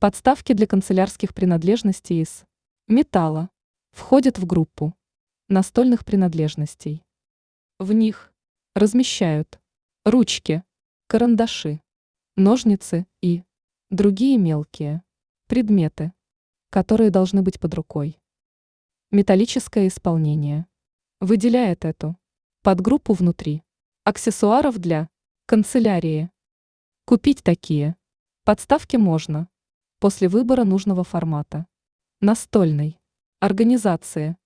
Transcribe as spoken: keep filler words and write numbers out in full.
Подставки для канцелярских принадлежностей из металла входят в группу настольных принадлежностей. В них размещают ручки, карандаши, ножницы и другие мелкие предметы, которые должны быть под рукой. Металлическое исполнение выделяет эту подгруппу внутри аксессуаров для канцелярии. Купить такие подставки можно после выбора нужного формата настольной организации.